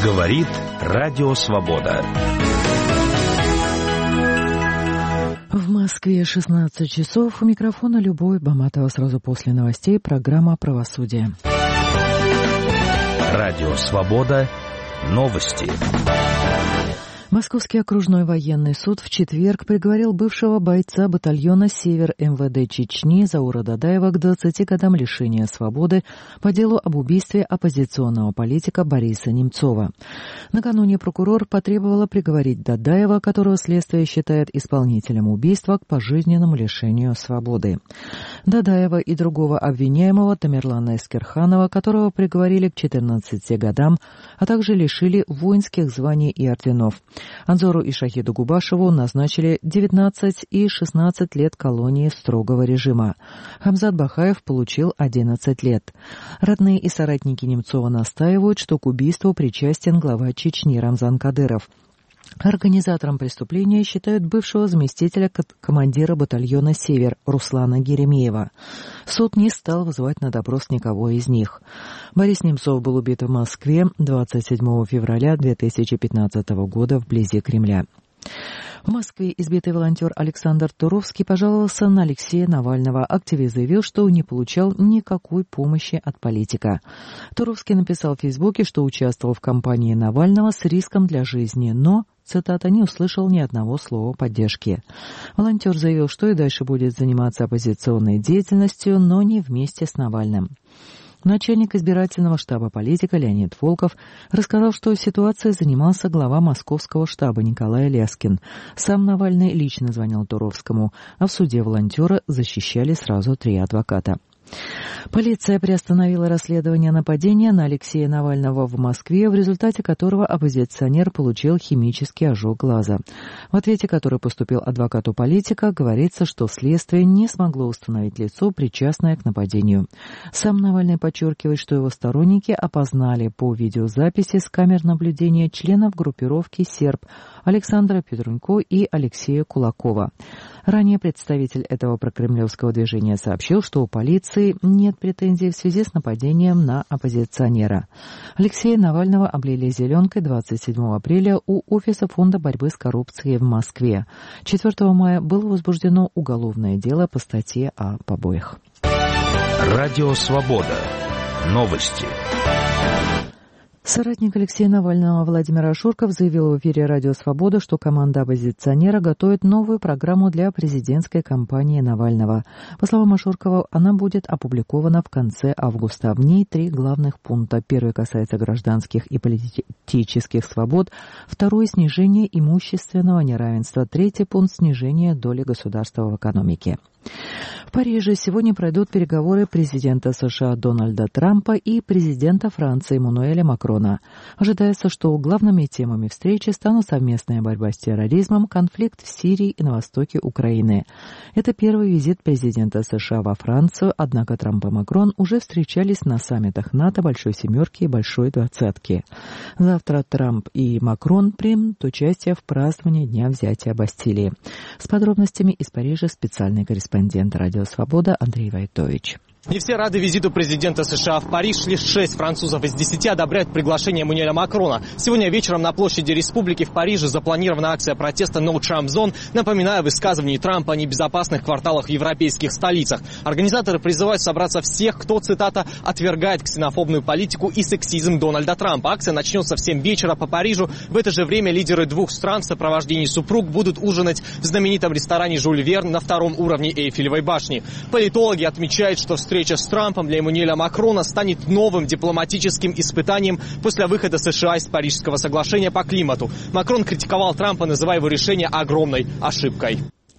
Говорит Радио Свобода. В Москве 16 часов. У микрофона Любовь Баматова. Сразу после новостей программа «Правосудие». Радио Свобода. Новости. Московский окружной военный суд в четверг приговорил бывшего бойца батальона «Север» МВД Чечни Заура Дадаева к 20 годам лишения свободы по делу об убийстве оппозиционного политика Бориса Немцова. Накануне прокурор потребовала приговорить Дадаева, которого следствие считает исполнителем убийства, к пожизненному лишению свободы. Дадаева и другого обвиняемого Тамерлана Эскерханова, которого приговорили к 14 годам, а также лишили воинских званий и орденов. Анзору и Шахиду Губашеву назначили 19 и 16 лет колонии строгого режима. Хамзат Бахаев получил 11 лет. Родные и соратники Немцова настаивают, что к убийству причастен глава Чечни Рамзан Кадыров. Организатором преступления считают бывшего заместителя командира батальона «Север» Руслана Геремеева. Суд не стал вызывать на допрос никого из них. Борис Немцов был убит в Москве 27 февраля 2015 года вблизи Кремля. В Москве избитый волонтер Александр Туровский пожаловался на Алексея Навального. Активист заявил, что не получал никакой помощи от политика. Туровский написал в Фейсбуке, что участвовал в кампании Навального с риском для жизни, но, цитата, не услышал ни одного слова поддержки. Волонтер заявил, что и дальше будет заниматься оппозиционной деятельностью, но не вместе с Навальным. Начальник избирательного штаба политика Леонид Волков рассказал, что ситуацией занимался глава московского штаба Николай Ляскин. Сам Навальный лично звонил Туровскому, а в суде волонтера защищали сразу 3 адвоката. Полиция приостановила расследование нападения на Алексея Навального в Москве, в результате которого оппозиционер получил химический ожог глаза. В ответе, который поступил адвокату политика, говорится, что следствие не смогло установить лицо, причастное к нападению. Сам Навальный подчеркивает, что его сторонники опознали по видеозаписи с камер наблюдения членов группировки «Серб» Александра Петрунько и Алексея Кулакова. Ранее представитель этого прокремлевского движения сообщил, что у полиции нет претензий в связи с нападением на оппозиционера. Алексея Навального облили зеленкой 27 апреля у офиса Фонда борьбы с коррупцией в Москве. 4 мая было возбуждено уголовное дело по статье о побоях. Радио Свобода. Новости. Соратник Алексея Навального Владимир Ашурков заявил в эфире «Радио Свобода», что команда оппозиционера готовит новую программу для президентской кампании Навального. По словам Ашуркова, она будет опубликована в конце августа. В ней 3 главных пункта. Первый касается гражданских и политических свобод. Второй – снижение имущественного неравенства. Третий пункт – снижение доли государства в экономике. В Париже сегодня пройдут переговоры президента США Дональда Трампа и президента Франции Эммануэля Макрона. Ожидается, что главными темами встречи станут совместная борьба с терроризмом, конфликт в Сирии и на востоке Украины. Это первый визит президента США во Францию, однако Трамп и Макрон уже встречались на саммитах НАТО, Большой Семерки и Большой Двадцатки. Завтра Трамп и Макрон примут участие в праздновании Дня взятия Бастилии. С подробностями из Парижа специальный корреспондент «Радио Свобода» Андрей Войтович. Не все рады визиту президента США в Париж. Лишь 6 французов из 10 одобряют приглашение Эммануэля Макрона. Сегодня вечером на площади Республики в Париже запланирована акция протеста «No Trump Zone», напоминая высказывание Трампа о небезопасных кварталах в европейских столицах. Организаторы призывают собраться всех, кто, цитата, «отвергает ксенофобную политику и сексизм Дональда Трампа». Акция начнется в 7 вечера по Парижу. В это же время лидеры 2 стран в сопровождении супруг будут ужинать в знаменитом ресторане «Жюль Верн» на 2-м уровне Эйфелевой башни. Политологи отмечают, что встреча с Трампом для Эммануэля Макрона станет новым дипломатическим испытанием после выхода США из Парижского соглашения по климату. Макрон критиковал Трампа, называя его решение огромной ошибкой.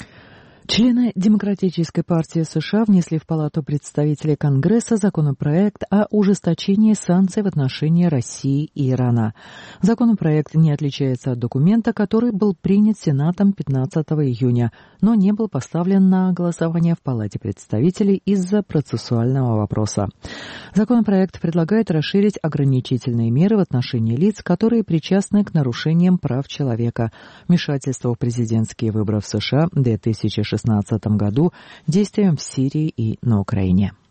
Члены Демократической партии США внесли в Палату представителей Конгресса законопроект о ужесточении санкций в отношении России и Ирана. Законопроект не отличается от документа, который был принят Сенатом 15 июня, но не был поставлен на голосование в Палате представителей из-за процессуального вопроса. Законопроект предлагает расширить ограничительные меры в отношении лиц, которые причастны к нарушениям прав человека, вмешательству в президентские выборы в США в 2016 году, действиям в Сирии и на Украине.